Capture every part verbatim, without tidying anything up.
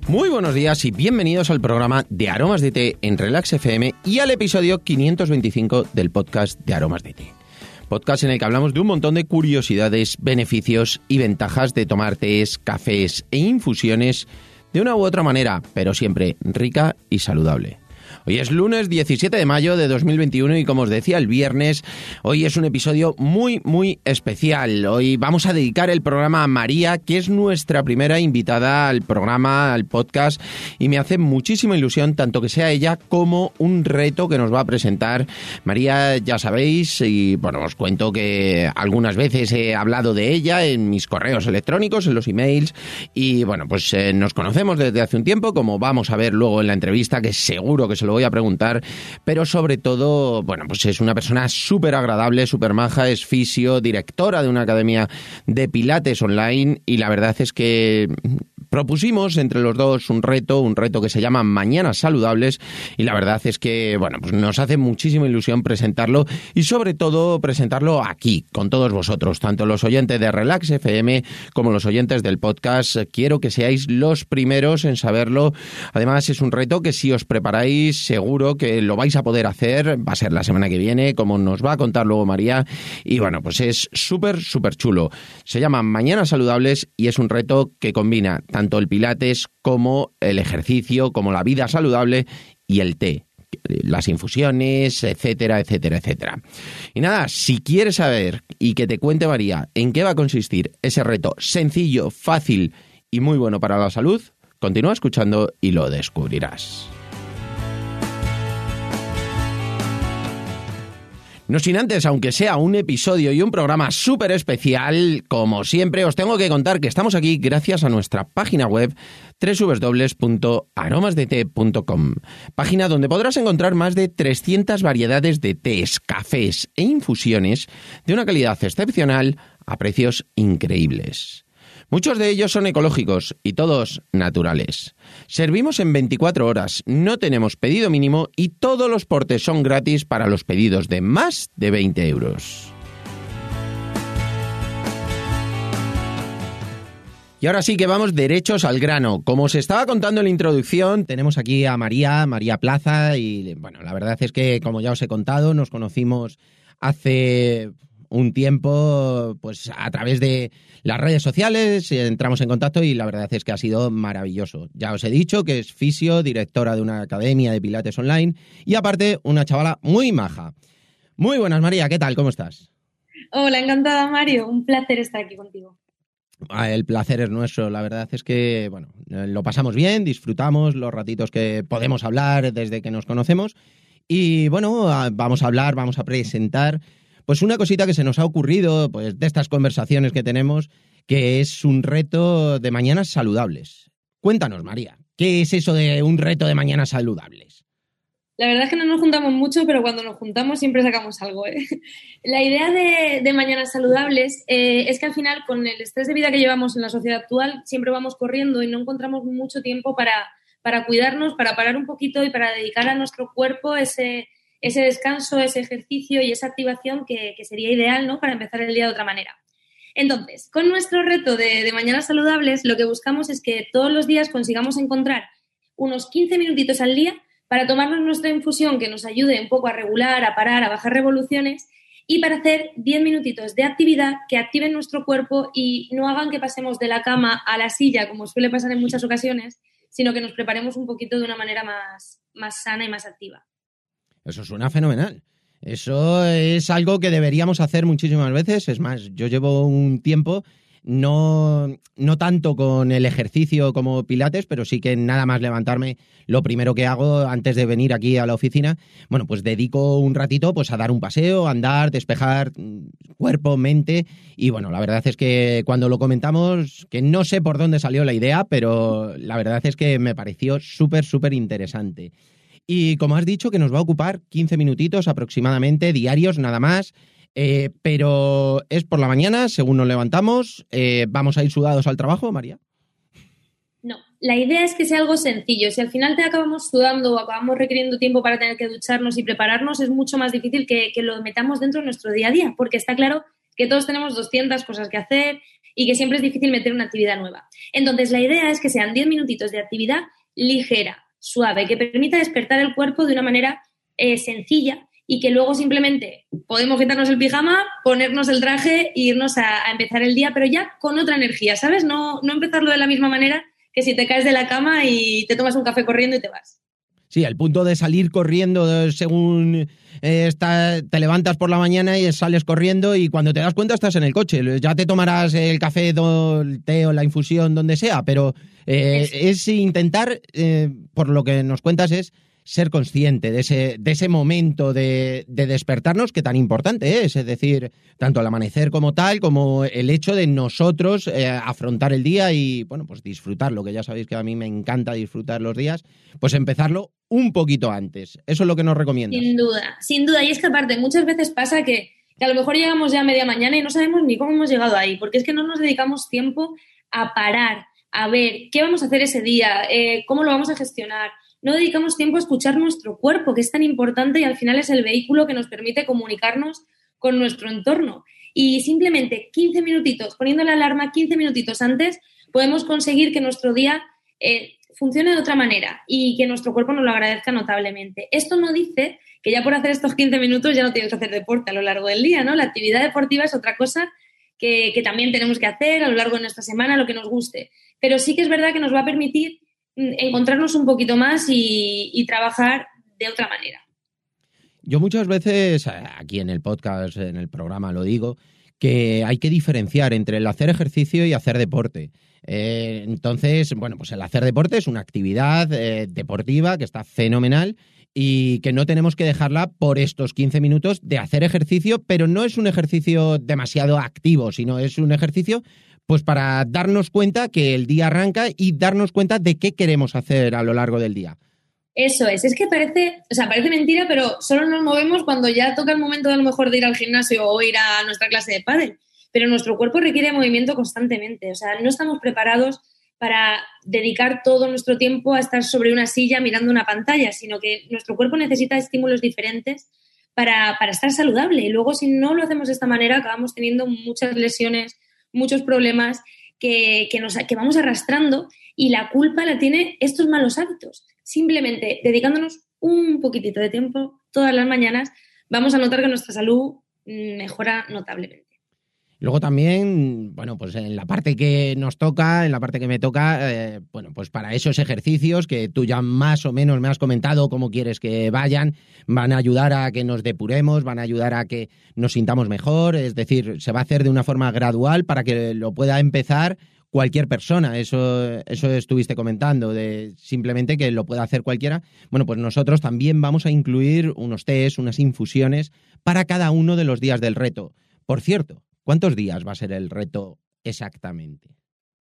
Muy buenos días y bienvenidos al programa de Aromas de Té en Relax F M y al episodio quinientos veinticinco del podcast de Aromas de Té. Podcast en el que hablamos de un montón de curiosidades, beneficios y ventajas de tomar tés, cafés e infusiones de una u otra manera, pero siempre rica y saludable. Hoy es lunes diecisiete de mayo de dos mil veintiuno y como os decía el viernes, hoy es un episodio muy, muy especial. Hoy vamos a dedicar el programa a María, que es nuestra primera invitada al programa, al podcast, y me hace muchísima ilusión tanto que sea ella como un reto que nos va a presentar. María, ya sabéis, y bueno, os cuento que algunas veces he hablado de ella en mis correos electrónicos, en los emails, y bueno, pues eh, nos conocemos desde hace un tiempo, como vamos a ver luego en la entrevista, que seguro que se lo voy a preguntar, pero sobre todo, bueno, pues es una persona súper agradable, súper maja, es fisio, directora de una academia de pilates online y la verdad es que propusimos entre los dos un reto, un reto que se llama Mañanas Saludables y la verdad es que, bueno, pues nos hace muchísima ilusión presentarlo y sobre todo presentarlo aquí, con todos vosotros, tanto los oyentes de Relax F M como los oyentes del podcast. Quiero que seáis los primeros en saberlo. Además, es un reto que si os preparáis, seguro que lo vais a poder hacer. Va a ser la semana que viene, como nos va a contar luego María. Y bueno, pues es súper, súper chulo. Se llama Mañanas Saludables y es un reto que combina tanto el pilates como el ejercicio, como la vida saludable y el té, las infusiones, etcétera, etcétera, etcétera. Y nada, si quieres saber y que te cuente María en qué va a consistir ese reto sencillo, fácil y muy bueno para la salud, continúa escuchando y lo descubrirás. No sin antes, aunque sea un episodio y un programa súper especial, como siempre os tengo que contar que estamos aquí gracias a nuestra página web doble u doble u doble u punto aromas de té punto com, página donde podrás encontrar más de trescientas variedades de tés, cafés e infusiones de una calidad excepcional a precios increíbles. Muchos de ellos son ecológicos y todos naturales. Servimos en veinticuatro horas, no tenemos pedido mínimo y todos los portes son gratis para los pedidos de más de veinte euros. Y ahora sí que vamos derechos al grano. Como os estaba contando en la introducción, tenemos aquí a María, María Plaza, y bueno, la verdad es que, como ya os he contado, nos conocimos hace un tiempo, pues a través de las redes sociales, entramos en contacto y la verdad es que ha sido maravilloso. Ya os he dicho que es fisio, directora de una academia de pilates online y aparte una chavala muy maja. Muy buenas, María, ¿qué tal? ¿Cómo estás? Hola, encantada, Mario. Un placer estar aquí contigo. El placer es nuestro. La verdad es que, bueno, lo pasamos bien, disfrutamos los ratitos que podemos hablar desde que nos conocemos y, bueno, vamos a hablar, vamos a presentar pues una cosita que se nos ha ocurrido pues de estas conversaciones que tenemos, que es un reto de mañanas saludables. Cuéntanos, María, ¿qué es eso de un reto de mañanas saludables? La verdad es que no nos juntamos mucho, pero cuando nos juntamos siempre sacamos algo, ¿eh? La idea de, de Mañanas Saludables eh, es que al final, con el estrés de vida que llevamos en la sociedad actual, siempre vamos corriendo y no encontramos mucho tiempo para, para cuidarnos, para parar un poquito y para dedicar a nuestro cuerpo ese, ese descanso, ese ejercicio y esa activación que, que sería ideal, ¿no?, para empezar el día de otra manera. Entonces, con nuestro reto de, de Mañanas Saludables, lo que buscamos es que todos los días consigamos encontrar unos quince minutitos al día para tomarnos nuestra infusión que nos ayude un poco a regular, a parar, a bajar revoluciones y para hacer diez minutitos de actividad que activen nuestro cuerpo y no hagan que pasemos de la cama a la silla, como suele pasar en muchas ocasiones, sino que nos preparemos un poquito de una manera más, más sana y más activa. Eso suena fenomenal. Eso es algo que deberíamos hacer muchísimas veces. Es más, yo llevo un tiempo, no, no tanto con el ejercicio como pilates, pero sí que nada más levantarme, lo primero que hago antes de venir aquí a la oficina, bueno, pues dedico un ratito pues a dar un paseo, a andar, despejar cuerpo, mente. Y bueno, la verdad es que cuando lo comentamos, que no sé por dónde salió la idea, pero la verdad es que me pareció súper, súper interesante. Y como has dicho, que nos va a ocupar quince minutitos aproximadamente, diarios nada más, eh, pero es por la mañana, según nos levantamos. Eh, ¿Vamos a ir sudados al trabajo, María? No, la idea es que sea algo sencillo. Si al final te acabamos sudando o acabamos requiriendo tiempo para tener que ducharnos y prepararnos, es mucho más difícil que, que lo metamos dentro de nuestro día a día, porque está claro que todos tenemos doscientas cosas que hacer, y que siempre es difícil meter una actividad nueva. Entonces, la idea es que sean diez minutitos de actividad ligera, suave, que permita despertar el cuerpo de una manera eh, sencilla y que luego simplemente podemos quitarnos el pijama, ponernos el traje e irnos a, a empezar el día, pero ya con otra energía, ¿sabes? No, no empezarlo de la misma manera que si te caes de la cama y te tomas un café corriendo y te vas. Sí, al punto de salir corriendo según eh, está, te levantas por la mañana y sales corriendo y cuando te das cuenta estás en el coche. Ya te tomarás el café, el té o la infusión, donde sea, pero eh, es intentar, eh, por lo que nos cuentas, es ser consciente de ese, de ese momento de, de despertarnos que tan importante es, es decir, tanto al amanecer como tal, como el hecho de nosotros eh, afrontar el día y, bueno, pues disfrutarlo, que ya sabéis que a mí me encanta disfrutar los días, pues empezarlo un poquito antes. Eso es lo que nos recomiendas. Sin duda, sin duda. Y es que aparte, muchas veces pasa que, que a lo mejor llegamos ya a media mañana y no sabemos ni cómo hemos llegado ahí, porque es que no nos dedicamos tiempo a parar, a ver qué vamos a hacer ese día, eh, cómo lo vamos a gestionar. No dedicamos tiempo a escuchar nuestro cuerpo, que es tan importante y al final es el vehículo que nos permite comunicarnos con nuestro entorno. Y simplemente quince minutitos, poniendo la alarma quince minutitos antes, podemos conseguir que nuestro día eh, funcione de otra manera y que nuestro cuerpo nos lo agradezca notablemente. Esto no dice que ya por hacer estos quince minutos ya no tienes que hacer deporte a lo largo del día, ¿no? La actividad deportiva es otra cosa que, que también tenemos que hacer a lo largo de nuestra semana, lo que nos guste. Pero sí que es verdad que nos va a permitir encontrarnos un poquito más y, y trabajar de otra manera. Yo muchas veces, aquí en el podcast, en el programa lo digo, que hay que diferenciar entre el hacer ejercicio y hacer deporte. Eh, entonces, bueno, pues el hacer deporte es una actividad eh, deportiva que está fenomenal y que no tenemos que dejarla por estos quince minutos de hacer ejercicio, pero no es un ejercicio demasiado activo, sino es un ejercicio pues para darnos cuenta que el día arranca y darnos cuenta de qué queremos hacer a lo largo del día. Eso es, es que parece, o sea, parece mentira, pero solo nos movemos cuando ya toca el momento de a lo mejor de ir al gimnasio o ir a nuestra clase de pádel, pero nuestro cuerpo requiere movimiento constantemente, o sea, no estamos preparados para dedicar todo nuestro tiempo a estar sobre una silla mirando una pantalla, sino que nuestro cuerpo necesita estímulos diferentes para, para estar saludable y luego si no lo hacemos de esta manera acabamos teniendo muchas lesiones, muchos problemas que, que, nos, que vamos arrastrando y la culpa la tiene estos malos hábitos. Simplemente dedicándonos un poquitito de tiempo todas las mañanas vamos a notar que nuestra salud mejora notablemente. Luego también, bueno, pues en la parte que nos toca, en la parte que me toca, eh, bueno, pues para esos ejercicios que tú ya más o menos me has comentado cómo quieres que vayan, van a ayudar a que nos depuremos, van a ayudar a que nos sintamos mejor, es decir, se va a hacer de una forma gradual para que lo pueda empezar cualquier persona, eso, eso estuviste comentando, de simplemente que lo pueda hacer cualquiera. Bueno, pues nosotros también vamos a incluir unos tés, unas infusiones para cada uno de los días del reto. Por cierto, ¿cuántos días va a ser el reto exactamente?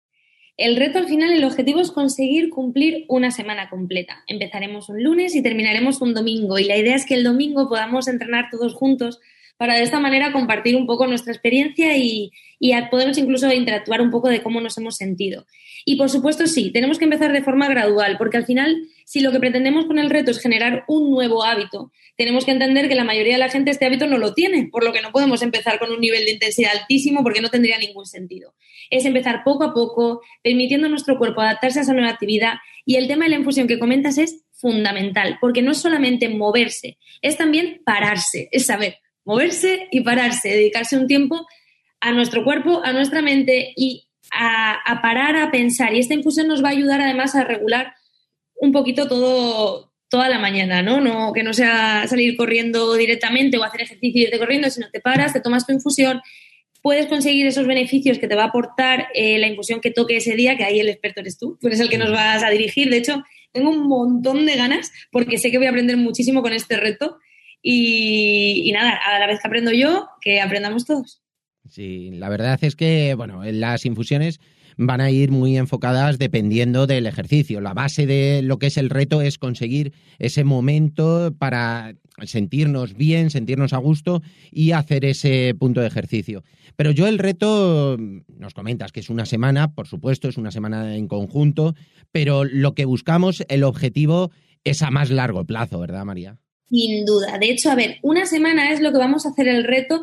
El reto al final, el objetivo es conseguir cumplir una semana completa. Empezaremos un lunes y terminaremos un domingo y la idea es que el domingo podamos entrenar todos juntos para de esta manera compartir un poco nuestra experiencia y, y podemos incluso interactuar un poco de cómo nos hemos sentido. Y por supuesto sí, tenemos que empezar de forma gradual porque al final si lo que pretendemos con el reto es generar un nuevo hábito, tenemos que entender que la mayoría de la gente este hábito no lo tiene, por lo que no podemos empezar con un nivel de intensidad altísimo porque no tendría ningún sentido. Es empezar poco a poco, permitiendo a nuestro cuerpo adaptarse a esa nueva actividad y el tema de la infusión que comentas es fundamental porque no es solamente moverse, es también pararse, es saber moverse y pararse, dedicarse un tiempo a nuestro cuerpo, a nuestra mente y a, a parar a pensar. Y esta infusión nos va a ayudar además a regular un poquito todo, toda la mañana, ¿no? No que no sea salir corriendo directamente o hacer ejercicio y irte corriendo, sino te paras, te tomas tu infusión, puedes conseguir esos beneficios que te va a aportar eh, la infusión que toque ese día, que ahí el experto eres tú, tú eres el que nos vas a dirigir. De hecho, tengo un montón de ganas porque sé que voy a aprender muchísimo con este reto. Y, y nada, a la vez que aprendo yo, que aprendamos todos. Sí, la verdad es que, bueno, las infusiones van a ir muy enfocadas dependiendo del ejercicio. La base de lo que es el reto es conseguir ese momento para sentirnos bien, sentirnos a gusto y hacer ese punto de ejercicio. Pero yo el reto, nos comentas que es una semana, por supuesto, es una semana en conjunto, pero lo que buscamos, el objetivo es a más largo plazo, ¿verdad, María? Sin duda. De hecho, a ver, una semana es lo que vamos a hacer el reto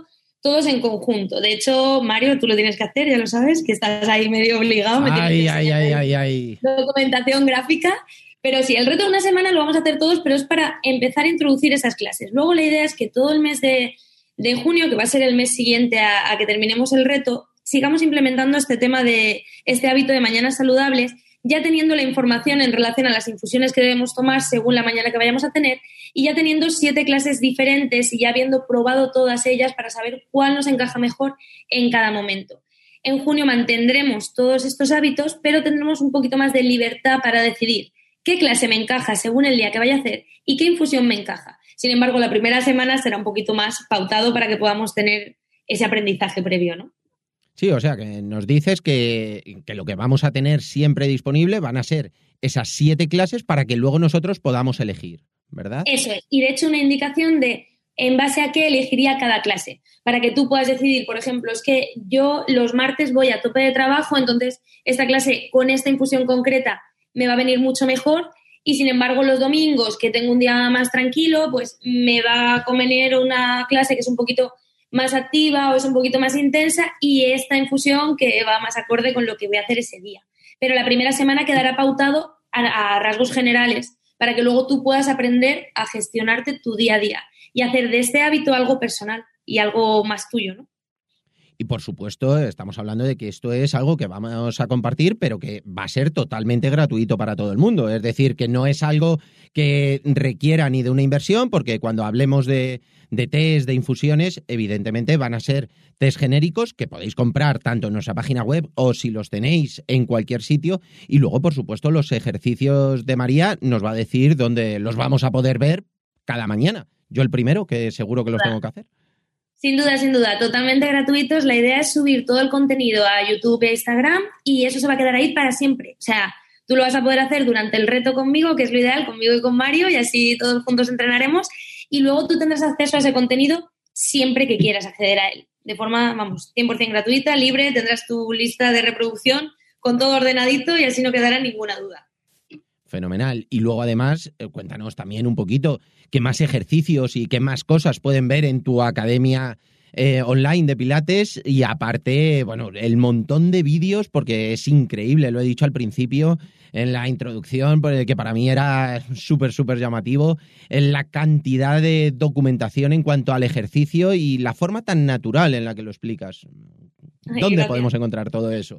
todos en conjunto. De hecho, Mario, tú lo tienes que hacer, ya lo sabes, que estás ahí medio obligado. Me ay, ay, ay, ay, ay. Documentación gráfica. Pero sí, el reto de una semana lo vamos a hacer todos, pero es para empezar a introducir esas clases. Luego la idea es que todo el mes de, de junio, que va a ser el mes siguiente a, a que terminemos el reto, sigamos implementando este tema de este hábito de mañanas saludables, ya teniendo la información en relación a las infusiones que debemos tomar según la mañana que vayamos a tener y ya teniendo siete clases diferentes y ya habiendo probado todas ellas para saber cuál nos encaja mejor en cada momento. En junio mantendremos todos estos hábitos, pero tendremos un poquito más de libertad para decidir qué clase me encaja según el día que vaya a hacer y qué infusión me encaja. Sin embargo, la primera semana será un poquito más pautado para que podamos tener ese aprendizaje previo, ¿no? Sí, o sea, que nos dices que, que lo que vamos a tener siempre disponible van a ser esas siete clases para que luego nosotros podamos elegir, ¿verdad? Eso es. Y de hecho una indicación de en base a qué elegiría cada clase, para que tú puedas decidir, por ejemplo, es que yo los martes voy a tope de trabajo, entonces esta clase con esta infusión concreta me va a venir mucho mejor y, sin embargo, los domingos, que tengo un día más tranquilo, pues me va a convenir una clase que es un poquito más activa o es un poquito más intensa y esta infusión que va más acorde con lo que voy a hacer ese día. Pero la primera semana quedará pautado a, a rasgos generales para que luego tú puedas aprender a gestionarte tu día a día y hacer de este hábito algo personal y algo más tuyo, ¿no? Y, por supuesto, estamos hablando de que esto es algo que vamos a compartir, pero que va a ser totalmente gratuito para todo el mundo. Es decir, que no es algo que requiera ni de una inversión, porque cuando hablemos de, de test, de infusiones, evidentemente van a ser test genéricos que podéis comprar tanto en nuestra página web o, si los tenéis, en cualquier sitio. Y luego, por supuesto, los ejercicios de María nos va a decir dónde los vamos a poder ver cada mañana. Yo el primero, que seguro que los tengo que hacer. Sin duda, sin duda, totalmente gratuitos. La idea es subir todo el contenido a YouTube e Instagram y eso se va a quedar ahí para siempre. O sea, tú lo vas a poder hacer durante el reto conmigo, que es lo ideal, conmigo y con Mario, y así todos juntos entrenaremos. Y luego tú tendrás acceso a ese contenido siempre que quieras acceder a él. De forma, vamos, cien por ciento gratuita, libre, tendrás tu lista de reproducción con todo ordenadito y así no quedará ninguna duda. Fenomenal. Y luego, además, eh, cuéntanos también un poquito qué más ejercicios y qué más cosas pueden ver en tu academia eh, online de Pilates y, aparte, bueno, el montón de vídeos, porque es increíble, lo he dicho al principio en la introducción, que para mí era súper, súper llamativo, en la cantidad de documentación en cuanto al ejercicio y la forma tan natural en la que lo explicas. Ay, ¿Dónde gracias. podemos encontrar todo eso?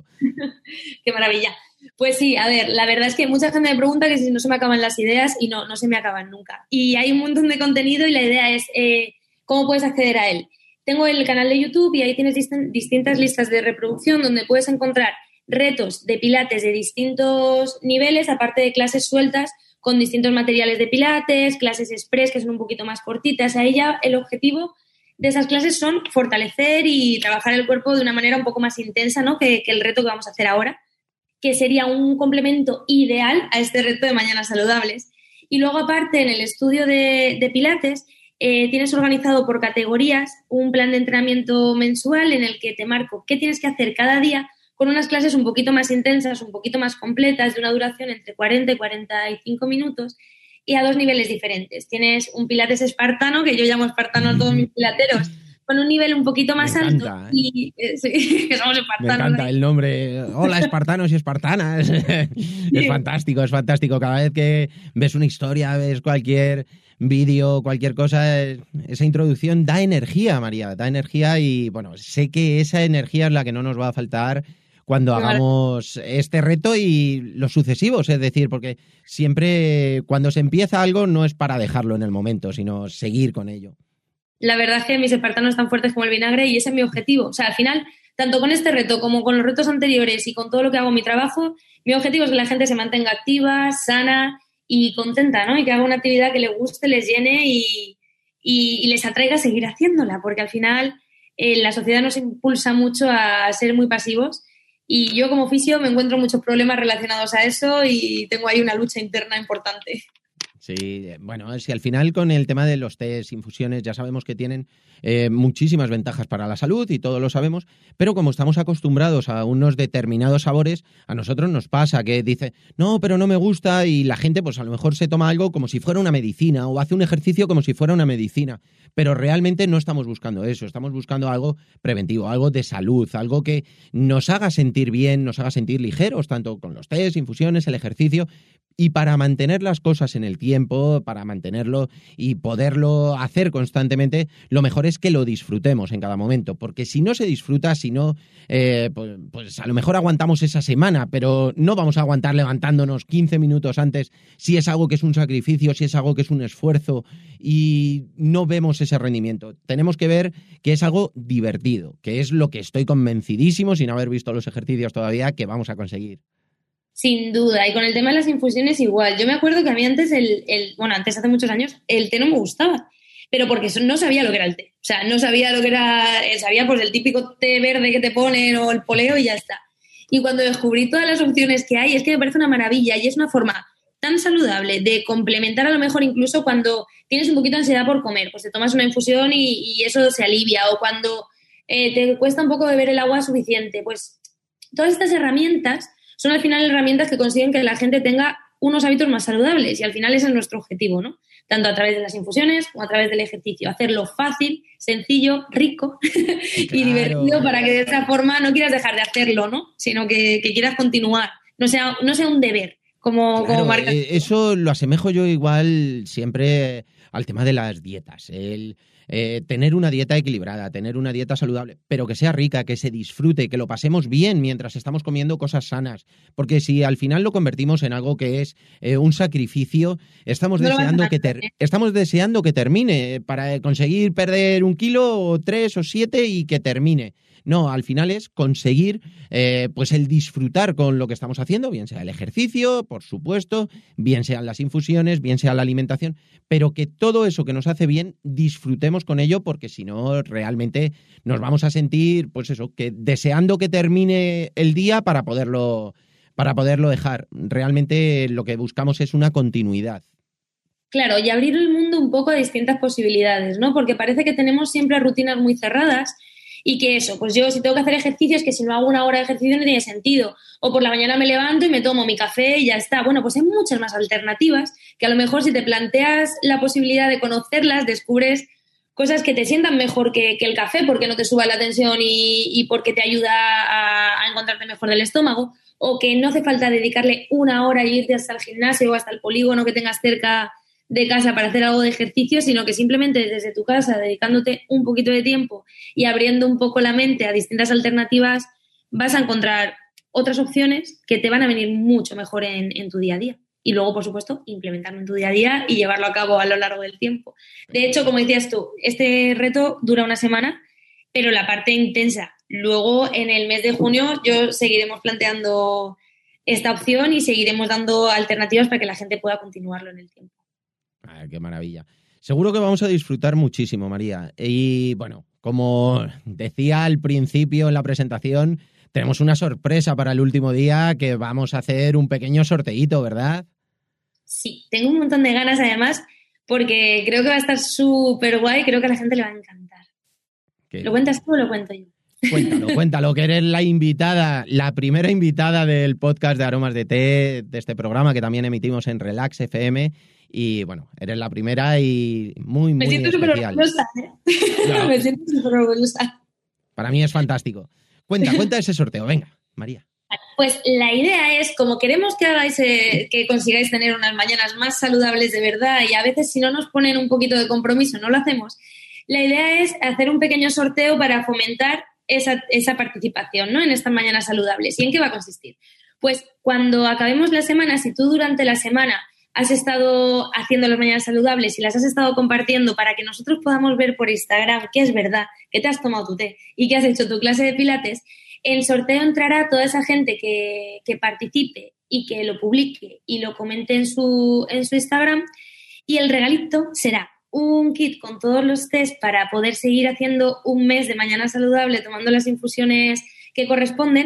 Qué maravilla. Pues sí, a ver, la verdad es que mucha gente me pregunta que si no se me acaban las ideas y no, no se me acaban nunca. Y hay un montón de contenido y la idea es eh, cómo puedes acceder a él. Tengo el canal de YouTube y ahí tienes dist- distintas listas de reproducción donde puedes encontrar retos de pilates de distintos niveles, aparte de clases sueltas con distintos materiales de pilates, clases express que son un poquito más cortitas. Ahí ya el objetivo de esas clases son fortalecer y trabajar el cuerpo de una manera un poco más intensa, ¿no? que, que el reto que vamos a hacer ahora, que sería un complemento ideal a este reto de Mañanas Saludables. Y luego, aparte, en el estudio de, de Pilates, eh, tienes organizado por categorías un plan de entrenamiento mensual en el que te marco qué tienes que hacer cada día con unas clases un poquito más intensas, un poquito más completas, de una duración entre cuarenta y cuarenta y cinco minutos, y a dos niveles diferentes. Tienes un Pilates espartano, que yo llamo espartano a todos mis pilateros, con un nivel un poquito más Me alto. encanta, ¿eh? Y, eh, sí, que somos espartanos. Me encanta ¿eh? el nombre. Hola, espartanos y espartanas. Es fantástico, es fantástico. Cada vez que ves una historia, ves cualquier vídeo, cualquier cosa, esa introducción da energía, María, da energía y, bueno, sé que esa energía es la que no nos va a faltar cuando hagamos este reto y los sucesivos, es decir, porque siempre cuando se empieza algo no es para dejarlo en el momento, sino seguir con ello. La verdad es que mis espartanos están fuertes como el vinagre y ese es mi objetivo. O sea, al final, tanto con este reto como con los retos anteriores y con todo lo que hago en mi trabajo, mi objetivo es que la gente se mantenga activa, sana y contenta, ¿no? Y que haga una actividad que les guste, les llene y, y, y les atraiga a seguir haciéndola, porque al final eh, la sociedad nos impulsa mucho a ser muy pasivos y yo como fisio me encuentro muchos problemas relacionados a eso y tengo ahí una lucha interna importante. Sí, bueno, si al final con el tema de los tés, infusiones, ya sabemos que tienen eh, muchísimas ventajas para la salud y todos lo sabemos, pero como estamos acostumbrados a unos determinados sabores, a nosotros nos pasa que dice, no, pero no me gusta, y la gente pues a lo mejor se toma algo como si fuera una medicina o hace un ejercicio como si fuera una medicina, pero realmente no estamos buscando eso, estamos buscando algo preventivo, algo de salud, algo que nos haga sentir bien, nos haga sentir ligeros, tanto con los tés, infusiones, el ejercicio. Y para mantener las cosas en el tiempo, para mantenerlo y poderlo hacer constantemente, lo mejor es que lo disfrutemos en cada momento, porque si no se disfruta, si no, eh, pues, pues a lo mejor aguantamos esa semana, pero no vamos a aguantar levantándonos quince minutos antes si es algo que es un sacrificio, si es algo que es un esfuerzo y no vemos ese rendimiento. Tenemos que ver que es algo divertido, que es lo que estoy convencidísimo, sin haber visto los ejercicios todavía, que vamos a conseguir. Sin duda, y con el tema de las infusiones igual. Yo me acuerdo que a mí antes, el, el bueno, antes hace muchos años, el té no me gustaba, pero porque no sabía lo que era el té. O sea, no sabía lo que era, sabía pues el típico té verde que te ponen o el poleo y ya está. Y cuando descubrí todas las opciones que hay, es que me parece una maravilla y es una forma tan saludable de complementar a lo mejor incluso cuando tienes un poquito de ansiedad por comer, pues te tomas una infusión y, y eso se alivia, o cuando eh, te cuesta un poco beber el agua suficiente, pues todas estas herramientas son al final herramientas que consiguen que la gente tenga unos hábitos más saludables y al final ese es nuestro objetivo, ¿no? Tanto a través de las infusiones como a través del ejercicio. Hacerlo fácil, sencillo, rico y Claro. divertido para que de esa forma no quieras dejar de hacerlo, ¿no? Sino que, que quieras continuar. No sea, no sea un deber como, Claro, como marca. eh, eso lo asemejo yo igual siempre al tema de las dietas. El eh, tener una dieta equilibrada, tener una dieta saludable, pero que sea rica, que se disfrute, que lo pasemos bien mientras estamos comiendo cosas sanas. Porque si al final lo convertimos en algo que es eh, un sacrificio, estamos No lo deseando vas a que ter- hacer. estamos deseando que termine para conseguir perder un kilo o tres o siete y que termine. No, al final es conseguir eh, pues el disfrutar con lo que estamos haciendo, bien sea el ejercicio, por supuesto, bien sean las infusiones, bien sea la alimentación, pero que todo eso que nos hace bien disfrutemos con ello, porque si no realmente nos vamos a sentir, pues eso, que deseando que termine el día para poderlo, para poderlo dejar. Realmente lo que buscamos es una continuidad. Claro, y abrir el mundo un poco a distintas posibilidades, ¿no? Porque parece que tenemos siempre rutinas muy cerradas y que eso, pues yo si tengo que hacer ejercicios, que si no hago una hora de ejercicio no tiene sentido. O por la mañana me levanto y me tomo mi café y ya está. Bueno, pues hay muchas más alternativas que a lo mejor si te planteas la posibilidad de conocerlas, descubres cosas que te sientan mejor que, que el café porque no te suba la tensión y, y porque te ayuda a, a encontrarte mejor del estómago, o que no hace falta dedicarle una hora y irte hasta el gimnasio o hasta el polígono que tengas cerca de casa para hacer algo de ejercicio, sino que simplemente desde tu casa, dedicándote un poquito de tiempo y abriendo un poco la mente a distintas alternativas, vas a encontrar otras opciones que te van a venir mucho mejor en, en tu día a día. Y luego, por supuesto, implementarlo en tu día a día y llevarlo a cabo a lo largo del tiempo. De hecho, como decías tú, este reto dura una semana, pero la parte intensa. Luego, en el mes de junio, yo seguiremos planteando esta opción y seguiremos dando alternativas para que la gente pueda continuarlo en el tiempo. Ah, qué maravilla. Seguro que vamos a disfrutar muchísimo, María. Y bueno, como decía al principio en la presentación, tenemos una sorpresa para el último día, que vamos a hacer un pequeño sorteíto, ¿verdad? Sí, tengo un montón de ganas además porque creo que va a estar súper guay, creo que a la gente le va a encantar. Que... ¿Lo cuentas tú o lo cuento yo? Cuéntalo, cuéntalo, que eres la invitada, la primera invitada del podcast de Aromas de Té, de este programa que también emitimos en Relax F M. Y bueno, eres la primera y muy, muy Me siento súper especial. orgullosa, ¿eh? No, Me siento súper orgullosa. para mí es fantástico. Cuenta, cuenta ese sorteo, venga, María. Pues la idea es, como queremos que hagáis, eh, que consigáis tener unas mañanas más saludables de verdad, y a veces si no nos ponen un poquito de compromiso no lo hacemos, la idea es hacer un pequeño sorteo para fomentar esa, esa participación, ¿no?, en estas mañanas saludables. ¿Y en qué va a consistir? Pues cuando acabemos la semana, si tú durante la semana has estado haciendo las mañanas saludables y las has estado compartiendo para que nosotros podamos ver por Instagram que es verdad, que te has tomado tu té y que has hecho tu clase de pilates, el sorteo entrará toda esa gente que, que participe y que lo publique y lo comente en su, en su Instagram, y el regalito será un kit con todos los test para poder seguir haciendo un mes de mañana saludable tomando las infusiones que corresponden,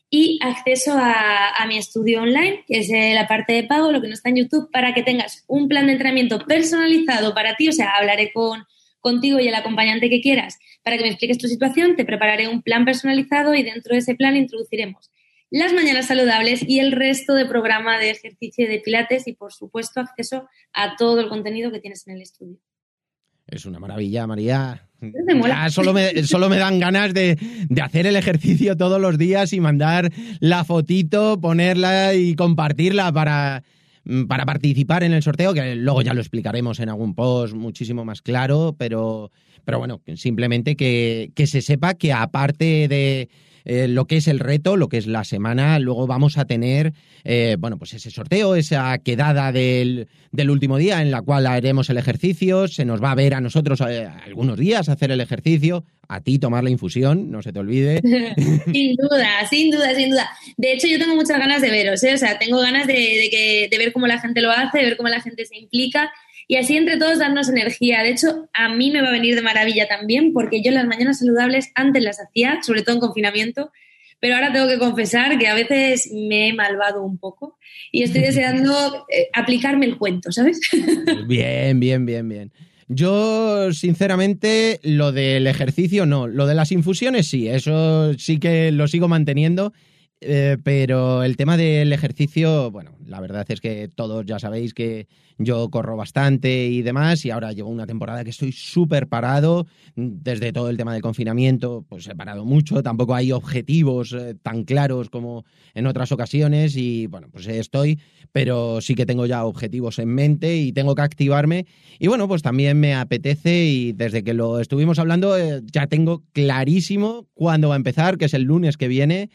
y acceso a, a mi estudio online, que es eh, la parte de pago, lo que no está en YouTube, para que tengas un plan de entrenamiento personalizado para ti. O sea, hablaré con, contigo y el acompañante que quieras para que me expliques tu situación, te prepararé un plan personalizado y dentro de ese plan introduciremos las mañanas saludables y el resto de programa de ejercicio y de pilates y, por supuesto, acceso a todo el contenido que tienes en el estudio. Es una maravilla, María. Ya solo me, solo me dan ganas de, de hacer el ejercicio todos los días y mandar la fotito, ponerla y compartirla para, para participar en el sorteo, que luego ya lo explicaremos en algún post muchísimo más claro, pero, pero bueno, simplemente que, que se sepa que aparte de Eh, lo que es el reto, lo que es la semana, luego vamos a tener, eh, bueno, pues ese sorteo, esa quedada del, del último día en la cual haremos el ejercicio, se nos va a ver a nosotros eh, algunos días hacer el ejercicio, a ti tomar la infusión, no se te olvide. Sin duda, sin duda, sin duda. De hecho, yo tengo muchas ganas de veros, ¿eh? O sea, tengo ganas de, de, que, de ver cómo la gente lo hace, de ver cómo la gente se implica. Y así entre todos darnos energía. De hecho, a mí me va a venir de maravilla también, porque yo las mañanas saludables antes las hacía, sobre todo en confinamiento, pero ahora tengo que confesar que a veces me he malvado un poco y estoy deseando eh, aplicarme el cuento, ¿sabes? Bien, bien, bien, bien. Yo, sinceramente, lo del ejercicio no, lo de las infusiones sí, eso sí que lo sigo manteniendo. Eh, pero el tema del ejercicio, bueno, la verdad es que todos ya sabéis que yo corro bastante y demás, y ahora llevo una temporada que estoy súper parado. Desde todo el tema del confinamiento, pues he parado mucho, tampoco hay objetivos eh, tan claros como en otras ocasiones y bueno, pues estoy, pero sí que tengo ya objetivos en mente y tengo que activarme y bueno, pues también me apetece y desde que lo estuvimos hablando eh, ya tengo clarísimo cuándo va a empezar, que es el lunes que viene.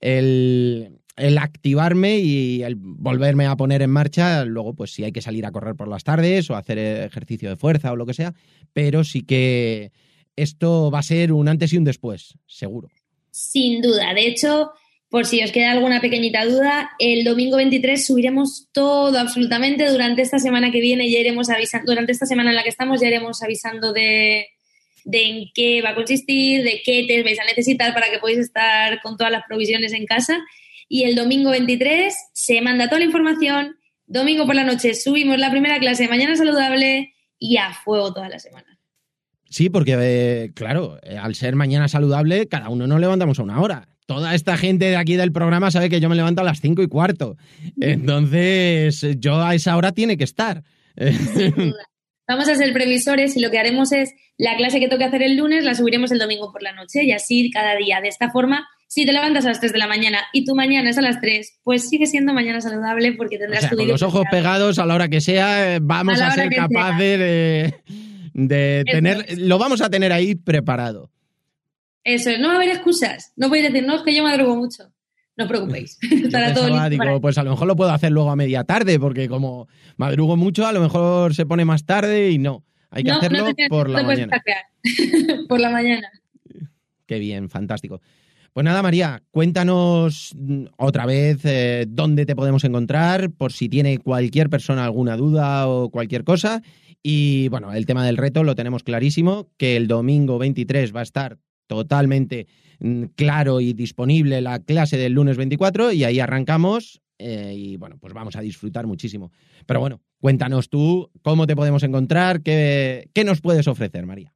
El, el activarme y el volverme a poner en marcha, luego pues si hay que salir a correr por las tardes o hacer ejercicio de fuerza o lo que sea, pero sí que esto va a ser un antes y un después, seguro. Sin duda, de hecho, por si os queda alguna pequeñita duda, el domingo veintitrés subiremos todo absolutamente. Durante esta semana que viene ya iremos avisando, durante esta semana en la que estamos ya iremos avisando de... de en qué va a consistir, de qué test vais a necesitar para que podáis estar con todas las provisiones en casa. Y el domingo veintitrés se manda toda la información, domingo por la noche subimos la primera clase de Mañana Saludable y a fuego toda la semana. Sí, porque, eh, claro, eh, al ser Mañana Saludable, cada uno nos levantamos a una hora. Toda esta gente de aquí del programa sabe que yo me levanto a las cinco y cuarto. Entonces, yo a esa hora tiene que estar. Sin duda. Vamos a ser previsores y lo que haremos es la clase que toque hacer el lunes la subiremos el domingo por la noche y así cada día. De esta forma, si te levantas a las tres de la mañana y tu mañana es a las tres, pues sigue siendo Mañana Saludable porque tendrás o sea, tu con vídeo los ojos preparado. pegados a la hora que sea, vamos a, a ser capaces de, de tener, es. Lo vamos a tener ahí preparado. Eso, no va a haber excusas. No podéis decir, no, es que yo madrugo mucho. No os preocupéis. Estará todo listo. Digo, para... pues a lo mejor lo puedo hacer luego a media tarde, porque como madrugo mucho, a lo mejor se pone más tarde y no. Hay que no, hacerlo no te, por la no te mañana. Por la mañana. Qué bien, fantástico. Pues nada, María, cuéntanos otra vez eh, dónde te podemos encontrar, por si tiene cualquier persona alguna duda o cualquier cosa. Y bueno, el tema del reto lo tenemos clarísimo, que el domingo veintitrés va a estar totalmente claro y disponible la clase del lunes veinticuatro y ahí arrancamos eh, y bueno, pues vamos a disfrutar muchísimo. Pero bueno, cuéntanos tú cómo te podemos encontrar, qué, qué nos puedes ofrecer, María.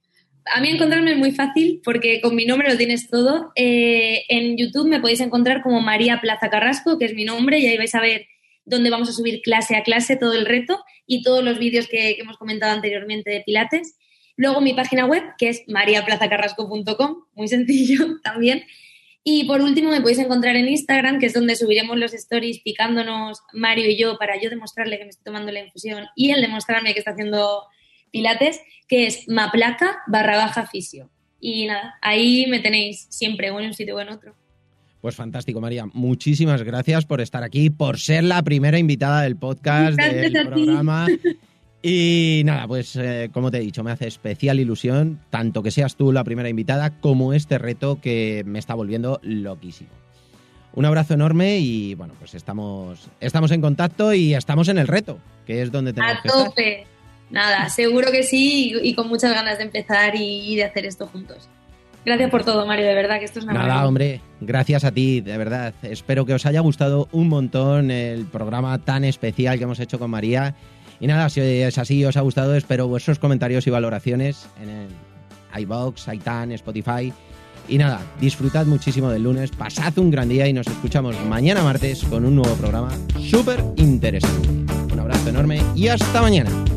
A mí encontrarme es muy fácil porque con mi nombre lo tienes todo. Eh, en YouTube me podéis encontrar como María Plaza Carrasco, que es mi nombre, y ahí vais a ver dónde vamos a subir clase a clase todo el reto y todos los vídeos que, que hemos comentado anteriormente de Pilates. Luego mi página web, que es maria plaza carrasco punto com, muy sencillo también. Y por último me podéis encontrar en Instagram, que es donde subiremos los stories picándonos Mario y yo para yo demostrarle que me estoy tomando la infusión y él demostrarme que está haciendo Pilates, que es maplaca barra baja fisio. Y nada, ahí me tenéis siempre, o en un sitio o en otro. Pues fantástico, María. Muchísimas gracias por estar aquí, por ser la primera invitada del podcast, gracias del programa. Y nada, pues eh, como te he dicho, me hace especial ilusión tanto que seas tú la primera invitada como este reto que me está volviendo loquísimo. Un abrazo enorme y bueno, pues estamos, estamos en contacto y estamos en el reto, que es donde tenemos a que estar. A tope. Nada, seguro que sí y, y con muchas ganas de empezar y, y de hacer esto juntos. Gracias por todo, Mario, de verdad que esto es una Nada, maravilla. hombre, gracias a ti, de verdad. Espero que os haya gustado un montón el programa tan especial que hemos hecho con María. Y nada, si es así, os ha gustado, espero vuestros comentarios y valoraciones en el iVoox, iTunes, Spotify. Y nada, disfrutad muchísimo del lunes, pasad un gran día y nos escuchamos mañana martes con un nuevo programa súper interesante. Un abrazo enorme y hasta mañana.